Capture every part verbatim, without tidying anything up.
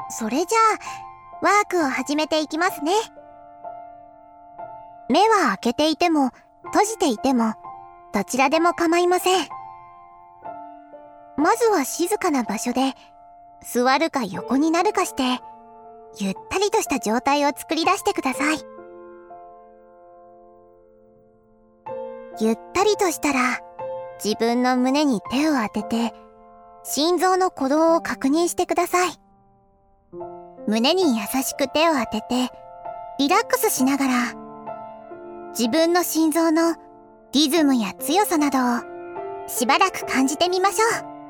それじゃあ、ワークを始めていきますね。目は開けていても、閉じていても、どちらでも構いません。まずは静かな場所で、座るか横になるかして、ゆったりとした状態を作り出してください。ゆったりとしたら、自分の胸に手を当てて、心臓の鼓動を確認してください。胸に優しく手を当てて、リラックスしながら、自分の心臓のリズムや強さなどをしばらく感じてみましょう。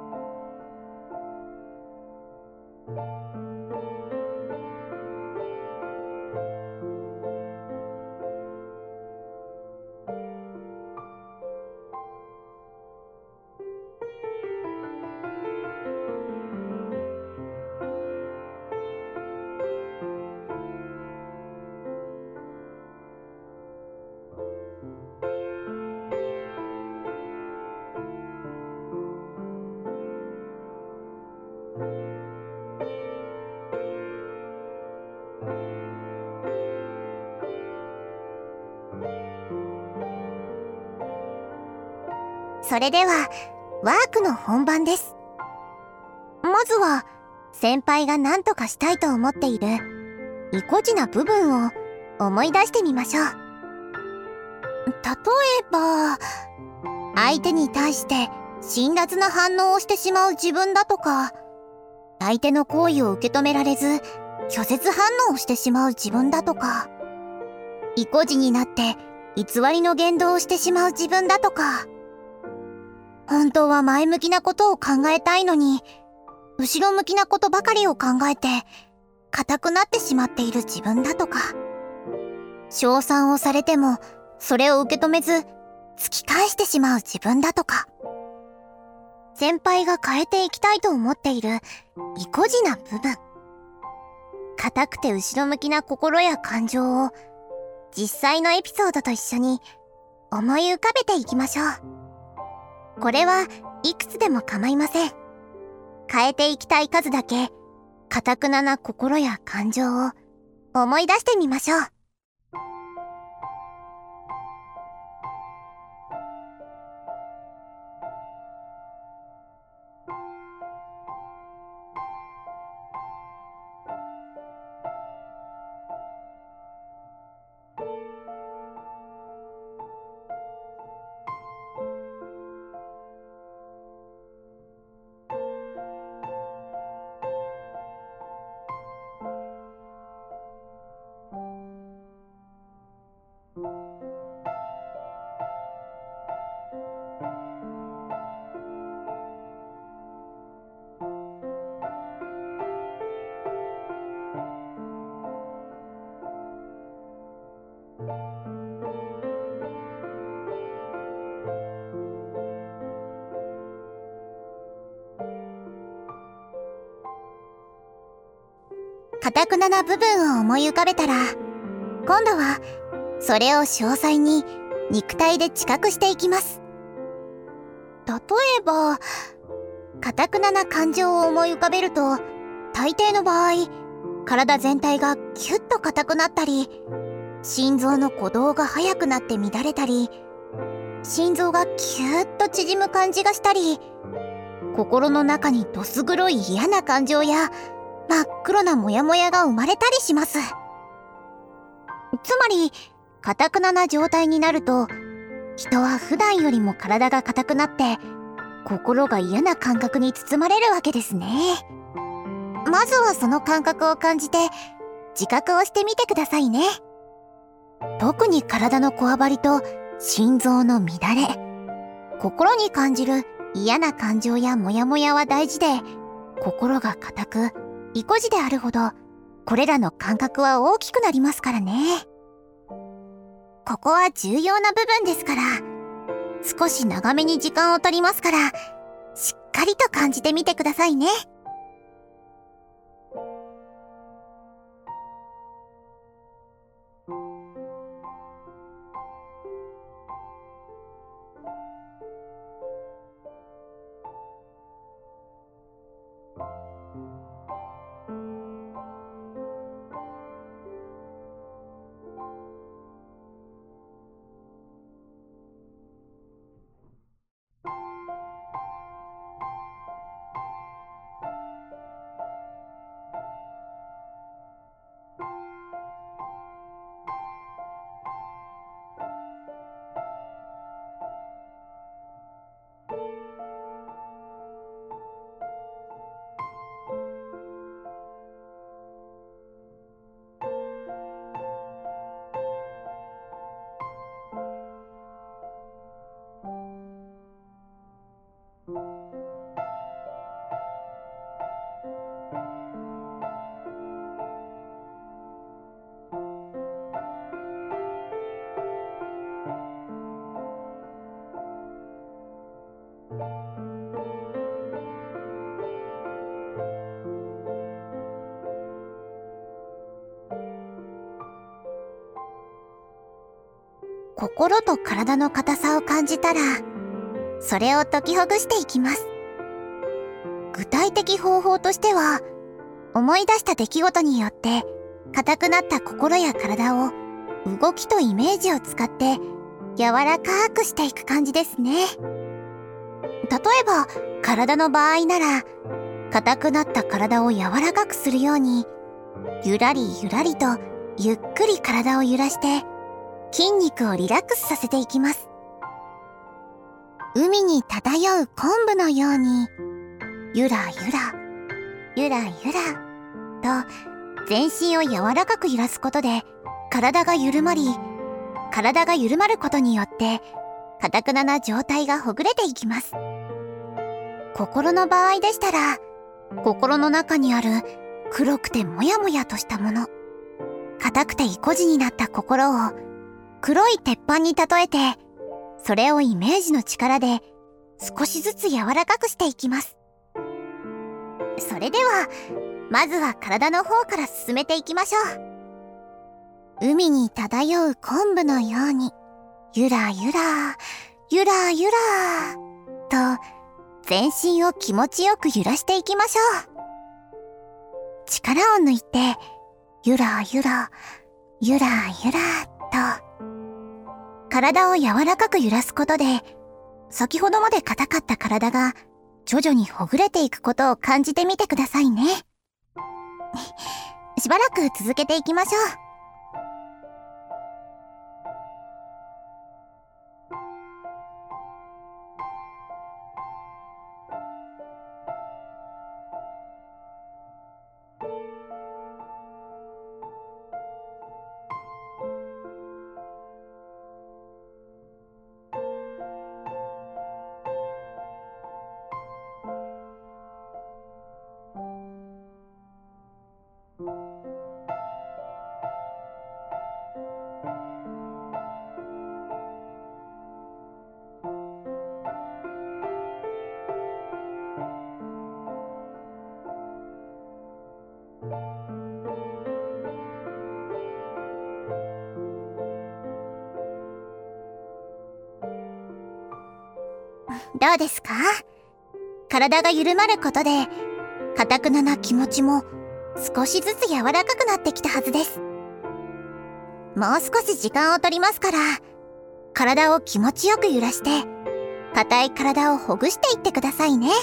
それでは、ワークの本番です。まずは、先輩が何とかしたいと思っている、意固地な部分を思い出してみましょう。例えば、相手に対して辛辣な反応をしてしまう自分だとか、相手の行為を受け止められず、拒絶反応をしてしまう自分だとか、意固地になって偽りの言動をしてしまう自分だとか、本当は前向きなことを考えたいのに、後ろ向きなことばかりを考えて、硬くなってしまっている自分だとか、称賛をされても、それを受け止めず、突き返してしまう自分だとか、先輩が変えていきたいと思っている、意固地な部分。硬くて後ろ向きな心や感情を、実際のエピソードと一緒に、思い浮かべていきましょう。これはいくつでも構いません。変えていきたい数だけ、堅くなな心や感情を思い出してみましょう。堅くなな部分を思い浮かべたら、今度はそれを詳細に肉体で知覚していきます。例えば、堅くなな感情を思い浮かべると、大抵の場合、体全体がキュッと硬くなったり、心臓の鼓動が速くなって乱れたり、心臓がキューッと縮む感じがしたり、心の中にどす黒い嫌な感情や真っ黒なモヤモヤが生まれたりします。つまり、堅くなな状態になると、人は普段よりも体が硬くなって、心が嫌な感覚に包まれるわけですね。まずはその感覚を感じて、自覚をしてみてくださいね。特に体のこわばりと心臓の乱れ、心に感じる嫌な感情やモヤモヤは大事で、心が硬く、意固地であるほど、これらの感覚は大きくなりますからね。ここは重要な部分ですから、少し長めに時間を取りますから、しっかりと感じてみてくださいね。 心と体の硬さを感じたら、それを解きほぐしていきます。具体的方法としては、思い出した出来事によって硬くなった心や体を動きとイメージを使って柔らかくしていく感じですね。例えば体の場合なら、硬くなった体を柔らかくするように、ゆらりゆらりとゆっくり体を揺らして筋肉をリラックスさせていきます。海に漂う昆布のように、ゆらゆら、ゆらゆらと全身を柔らかく揺らすことで体が緩まり、体が緩まることによって硬くなな状態がほぐれていきます。心の場合でしたら、心の中にある黒くてもやもやとしたもの、硬くて意固地になった心を黒い鉄板に例えて、それをイメージの力で少しずつ柔らかくしていきます。それではまずは体の方から進めていきましょう。海に漂う昆布のように、ゆらゆらゆらゆらと全身を気持ちよく揺らしていきましょう。力を抜いて、ゆらゆらゆらゆらと体を柔らかく揺らすことで、先ほどまで硬かった体が徐々にほぐれていくことを感じてみてくださいね。しばらく続けていきましょう。どうですか？体が緩まることで、硬くなな気持ちも少しずつ柔らかくなってきたはずです。もう少し時間を取りますから、体を気持ちよく揺らして、硬い体をほぐしていってくださいね。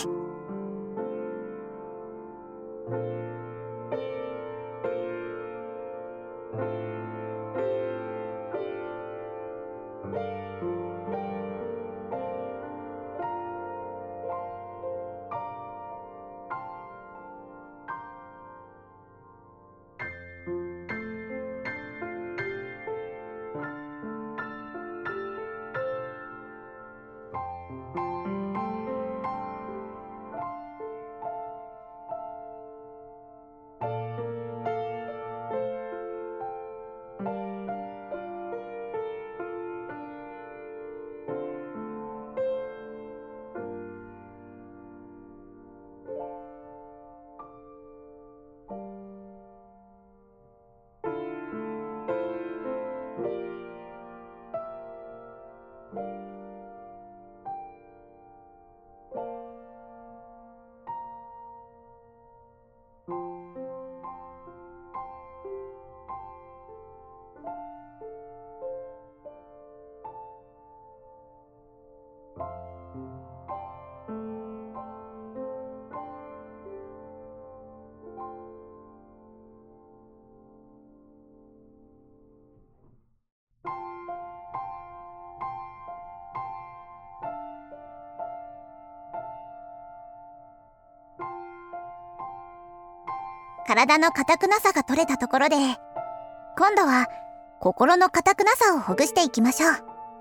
体の硬くなさが取れたところで、今度は心の硬くなさをほぐしていきましょう。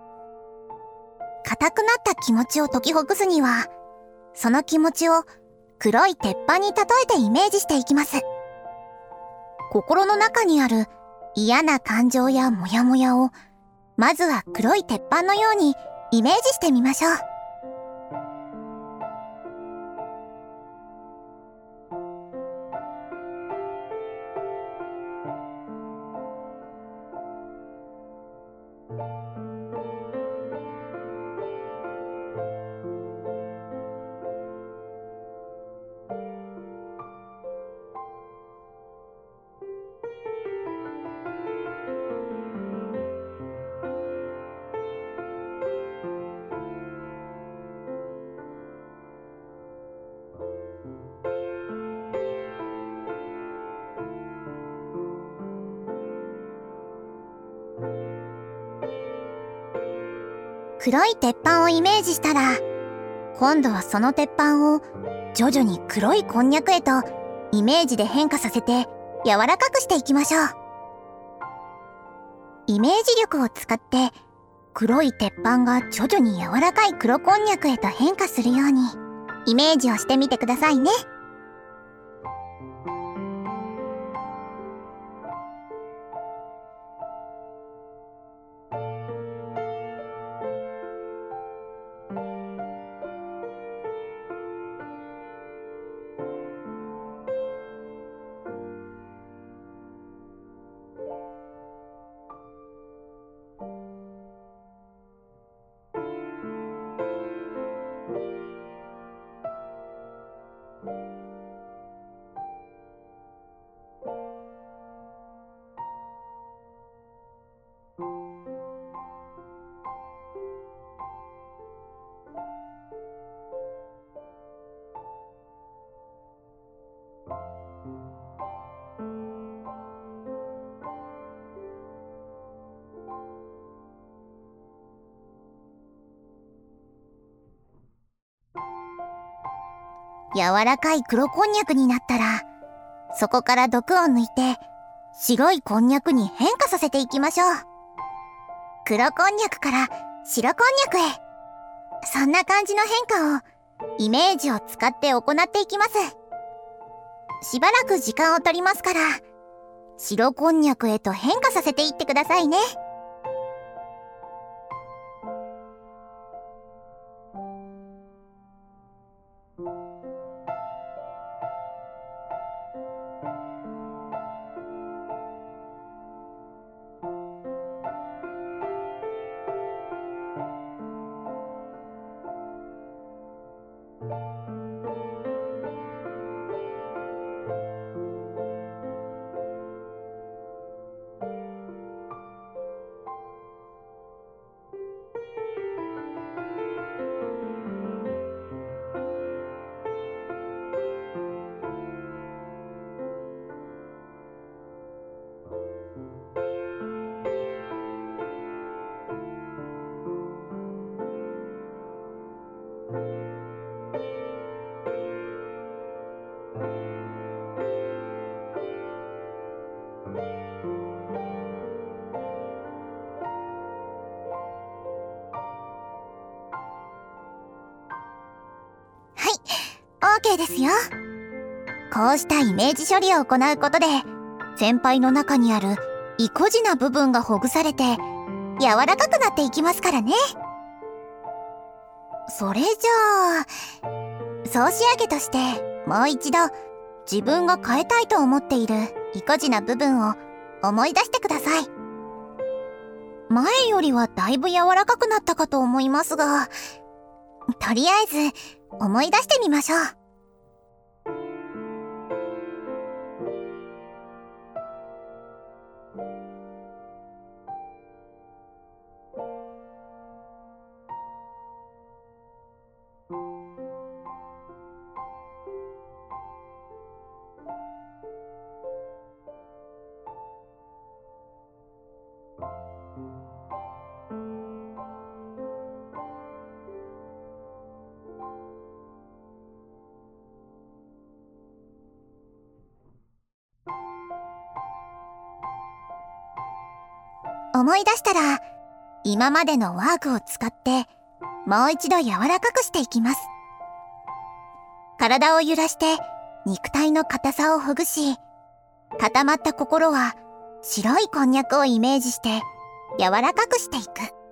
硬くなった気持ちを解きほぐすには、その気持ちを黒い鉄板に例えてイメージしていきます。心の中にある嫌な感情やモヤモヤを、まずは黒い鉄板のようにイメージしてみましょう。黒い鉄板をイメージしたら、今度はその鉄板を徐々に黒いこんにゃくへとイメージで変化させて柔らかくしていきましょう。イメージ力を使って黒い鉄板が徐々に柔らかい黒こんにゃくへと変化するようにイメージをしてみてくださいね。柔らかい黒こんにゃくになったら、そこから毒を抜いて白いこんにゃくに変化させていきましょう。黒こんにゃくから白こんにゃくへ、そんな感じの変化をイメージを使って行っていきます。しばらく時間を取りますから、白こんにゃくへと変化させていってくださいね。OK ですよ。こうしたイメージ処理を行うことで、先輩の中にある意固地な部分がほぐされて柔らかくなっていきますからね。それじゃあ、総仕上げとしてもう一度自分が変えたいと思っている意固地な部分を思い出してください。前よりはだいぶ柔らかくなったかと思いますが、とりあえず思い出してみましょう。思い出したら、今までのワークを使ってもう一度柔らかくしていきます。 体を揺らして肉体の硬さをほぐし、固まった心は白いこんにゃくをイメージして柔らかくしていく。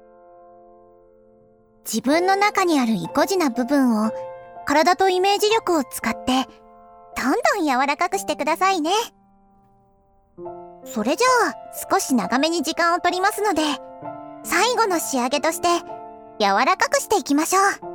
自分の中にある意固地な部分を体とイメージ力を使ってどんどん柔らかくしてくださいね。それじゃあ少し長めに時間を取りますので、最後の仕上げとして柔らかくしていきましょう。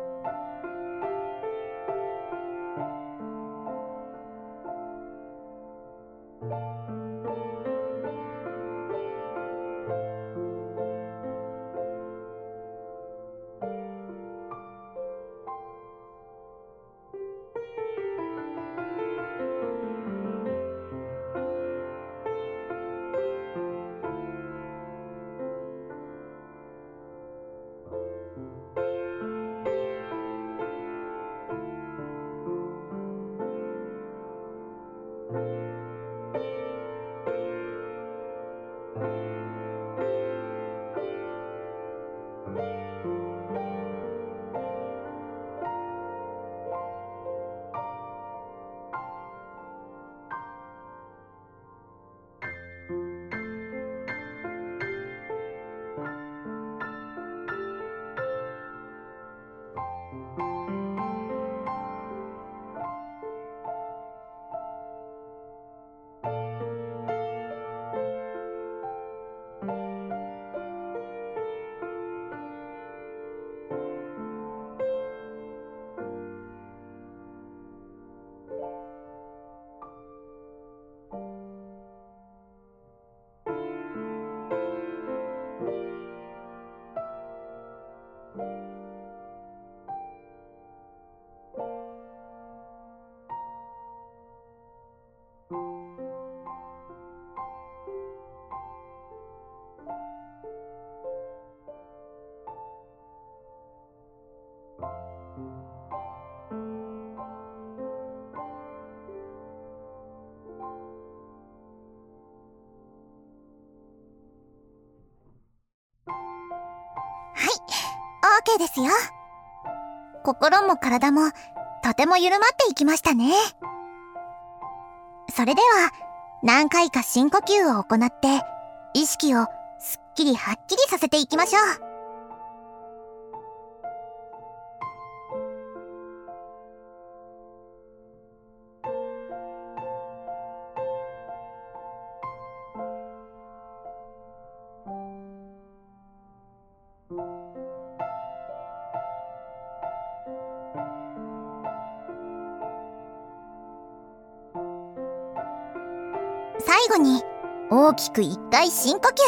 オーケーですよ。心も体もとても緩まっていきましたね。それでは何回か深呼吸を行って意識をすっきりはっきりさせていきましょう。最後に大きく一回深呼吸。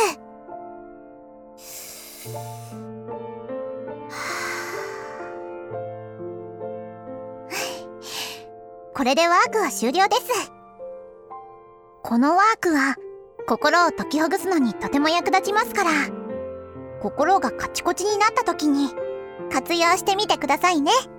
これでワークは終了です。このワークは心を解きほぐすのにとても役立ちますから、心がカチコチになった時に活用してみてくださいね。